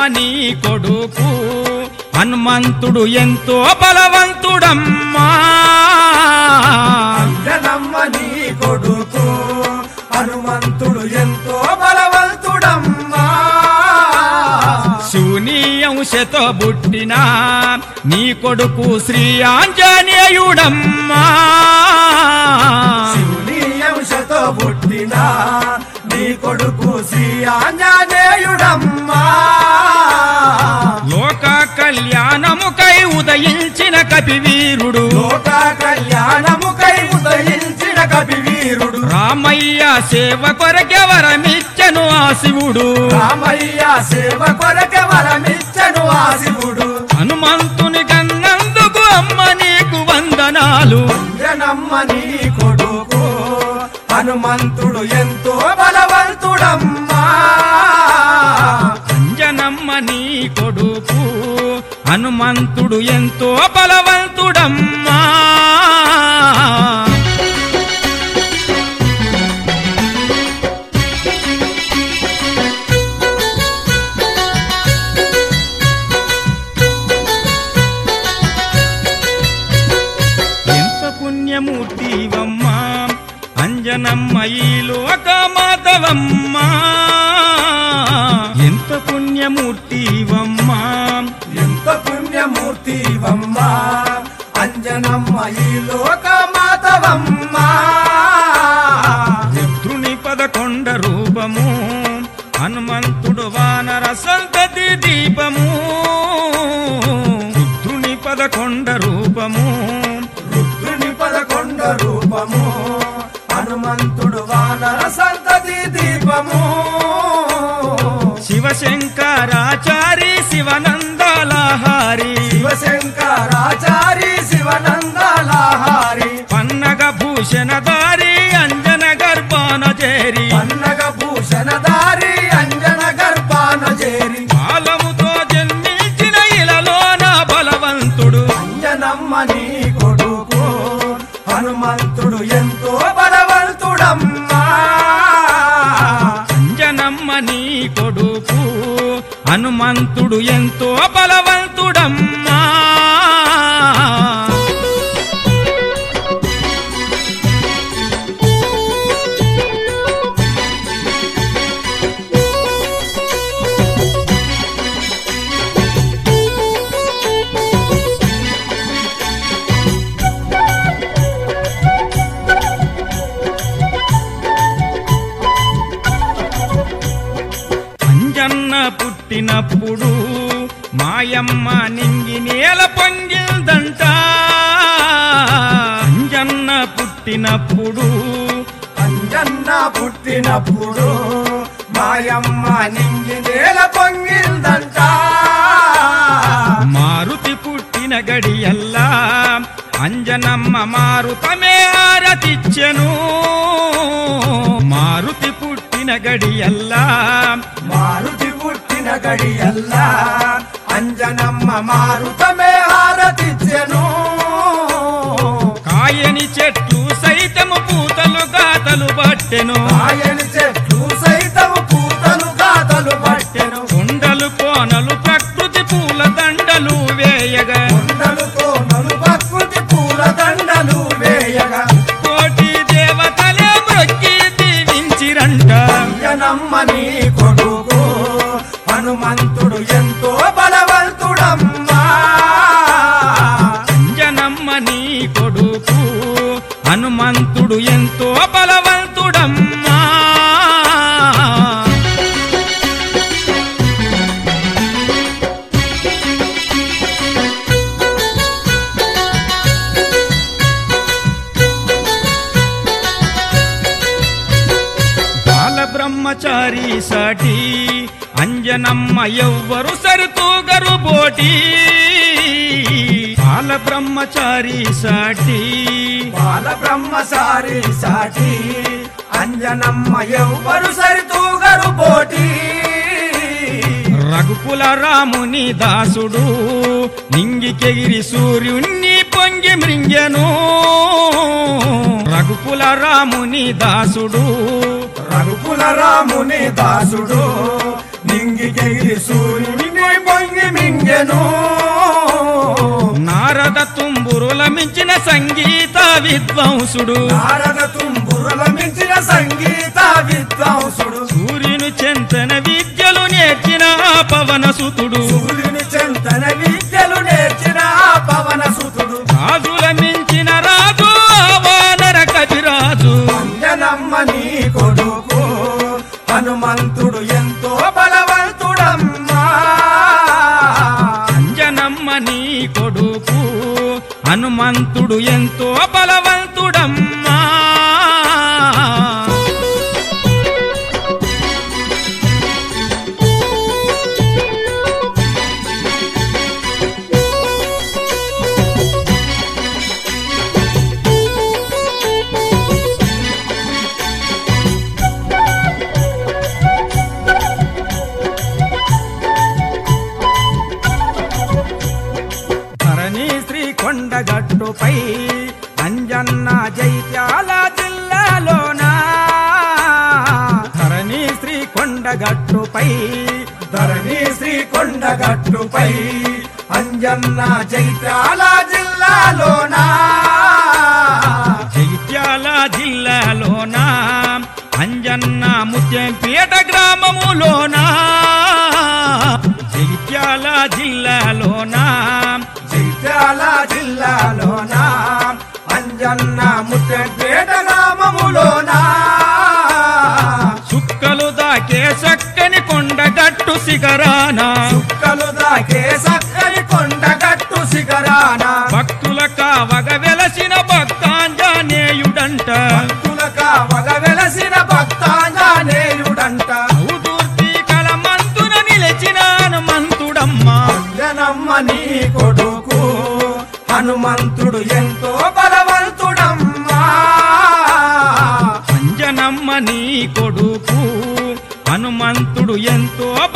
నీ కొడుకు హనుమంతుడు ఎంతో బలవంతుడమ్మా అంజనమ్మ నీ కొడుకు హనుమంతుడు ఎంతో బలవంతుడమ్మా శివుని అంశతో పుట్టిన నీ కొడుకు శ్రీ ఆంజనేయుడమ్మా శివుని అంశతో పుట్టిన నీ కొడుకు శ్రీ ఆంజనేయుడమ్మా లోక కళ్యాణముకై ఉదయించిన కపివీరుడు లోక కళ్యాణముకై ఉదయించిన కపివీరుడు రామయ్య సేవ కొరకే వరమిచ్చను ఆ శివుడు రామయ్య సేవ కొరకే వరమిచ్చను ఆ శివుడు హనుమంతుని కన్నందుకు అమ్మ నీకు వందనాలు అంజనమ్మ నీ కొడుకు హనుమంతుడు ఎంతో బలవంతుడమ్మా అంజనమ్మ నీ కొడుకు హనుమంతుడు ఎంతో బలవంతుడమ్మా ఎంత పుణ్యమూర్తివమ్మా అంజనమ్మ ఈ లోకమాతవమ్మా ఎంత పుణ్యమూర్తివమ్మా ఎంత పుణ్యమూర్తివమ్మా అంజనమ్మ ఈ లోకమాతవమ్మా రుద్రుని 11 రూపము హనుమంతుడు వానర సంతతి దీపము రుద్రుని 11 రూపము రుద్రుని 11 రూపము హనుమంతుడు వానర సంతతి దీపము శివశంకరాచారి శివనందలహారి శివశంకరాచారి శివనందలహారి పన్నగ భూషణధారి అంజన గర్భాన చేరి పన్నగ భూషణధారి అంజన గర్భాన చేరి కాలముతో జన్మించిన ఇలలోన బలవంతుడు అంజనమ్మ నీ కొడుకు హనుమంతుడు ఎంతో బలవంతుడమ్మా అంజనమ్మ నీ కొడుకు హనుమంతుడు ఎంతో బలవంతుడమ్మా అంజన్న పుట్టినప్పుడు మాయమ్మ నింగి నేల పొంగిందంట అంజన్న పుట్టినప్పుడు అంజన్న పుట్టినప్పుడు మాయమ్మ నింగి నేల పొంగిందంట మారుతి పుట్టిన గడియల్లా అంజనమ్మ మారుతమే ఆరతిచ్చెను మారుతి పుట్టిన గడియల్లా మారుతి పుట్టిన గడియల్లా అంజనమ్మ మారుతమే హారతిచ్చెను కాయని చెట్లు సైతము పూతలు గాతలు పట్టెను ఆయని చెట్లు సైతము పూతలు గాతలు పట్టెను కొండలు కోనలు ప్రకృతి పూల దండలు వేయగా కొండలు కోనలు ప్రకృతి పూల దండలు వేయగా కోటి దేవతలే మ్రొక్కి దీవించిరంట అంజనమ్మ నీ కొడుకు హనుమంతుడు ఎంతో బలవంతుడమ్మా అంజనమ్మ నీ కొడుకు హనుమంతుడు ఎంతో బలవంతుడమ్మా బాలబ్రహ్మచారి సాటి అంజనమ్మ ఎవ్వరు సరితూగరు బోటి బాలబ్రహ్మచారి సాటి బాలబ్రహ్మచారి సాటి అంజనమ్మ ఎవ్వరు సరితూగరు పోటీ రఘుకుల రాముని దాసుడు నింగికెగిరి సూర్యుణ్ణి పొంగి మృంగెను రఘుకుల రాముని దాసుడు రఘుకుల రాముని దాసుడు నింగికెగిరి సూర్యుని పొంగి మింగెను నారద తుంబురుల మించిన సంగీత విద్వాంసుడు నారద తుంబురుల మించిన సంగీత విద్వాంసుడు సూర్యుని చెంతన విద్యలు నేర్చిన పవనసుతుడు సూర్యుని చెంతన విద్యలు నేర్చిన పవన సుతుడు రాజుల మించిన రాజు వానర కవిరాజు అంజనమ్మ నీ కొడుకు హనుమంతుడు ఎంతో బలవంతుడమ్మా అంజనమ్మ నీ కొడుకు హనుమంతుడు ఎంతో బలవంతుడమ్మా ధరణి శ్రీకొండగట్టుపై అంజన్న జైత్యాల జిల్లాలోన ధరణి శ్రీకొండగట్టుపై ధరణి శ్రీకొండగట్టుపై అంజన్న జైత్యాల జిల్లాలోన జగిత్యాల జిల్లాలోన అంజన్న ముత్యంపేట గ్రామములోన జగిత్యాల జిల్లాలోన జైత్యాల జిల్లాలోన అంజన్న ముత్తపేట గ్రామములోన చుక్కలు దాకే చక్కని కొండగట్టు శిఖరాన చుక్కలు దాకే సక్కని కొండగట్టు శిఖరాన భక్తుల కావగ వెలసిన భక్తాంజనేయుడంట భక్తుల కావగ వెలసిన భక్తాంజనేయుడంట ఔదూర్తి కలమంతున నిలిచిన హనుమంతుడమ్మా అంజనమ్మ నీ కొడుకు హనుమంతుడు ఎంతో బలవంతుడమ్మా అంజనమ్మ నీ కొడుకు హనుమంతుడు ఎంతో